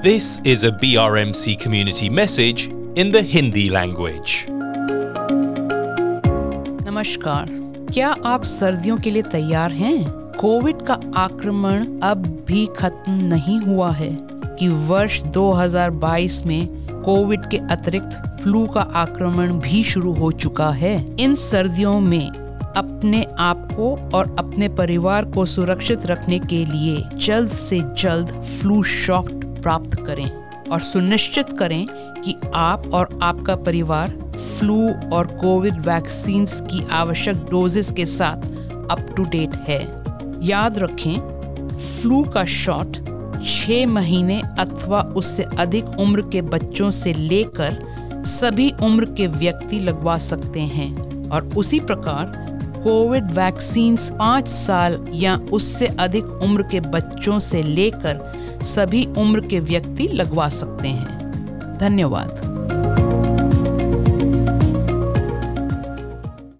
This is a BRMC community message in the Hindi language. नमस्कार, क्या आप सर्दियों के लिए तैयार हैं? कोविड का आक्रमण अब भी खत्म नहीं हुआ है कि वर्ष 2022 में कोविड के अतिरिक्त फ्लू का आक्रमण भी शुरू हो चुका है। इन सर्दियों में अपने आप को और अपने परिवार को सुरक्षित रखने के लिए जल्द से जल्द फ्लू शॉट प्राप्त करें और सुनिश्चित करें कि आप और आपका परिवार फ्लू और कोविड वैक्सीन्स की आवश्यक डोजेस के साथ अप टू डेट है। याद रखें, फ्लू का शॉट 6 महीने अथवा उससे अधिक उम्र के बच्चों से लेकर सभी उम्र के व्यक्ति लगवा सकते हैं और उसी प्रकार कोविड वैक्सीन्स 5 साल या उससे अधिक उम्र के बच्चों से लेकर सभी उम्र के व्यक्ति लगवा सकते हैं। धन्यवाद।